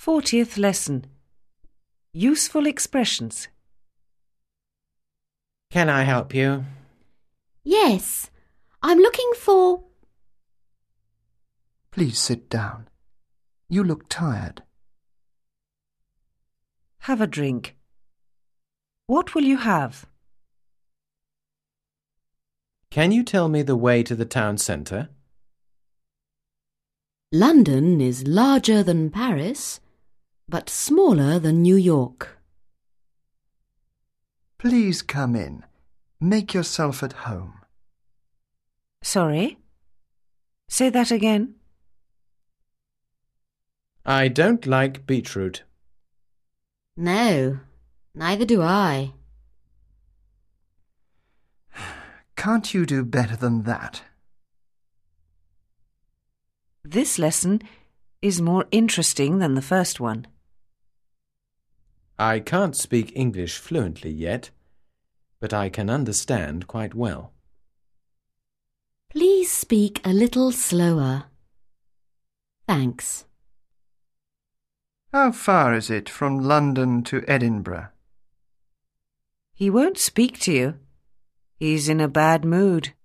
40th lesson. Useful expressions. Can I help you? Yes, I'm looking for... Please sit down. You look tired. Have a drink. What will you have? Can you tell me the way to the town centre? London is larger than Paris, but smaller than New York. Please come in. Make yourself at home. Sorry? Say that again. I don't like beetroot. No, neither do I. Can't you do better than that? This lesson is more interesting than the first one. I can't speak English fluently yet, but I can understand quite well. Please speak a little slower. Thanks. How far is it from London to Edinburgh? He won't speak to you. He's in a bad mood.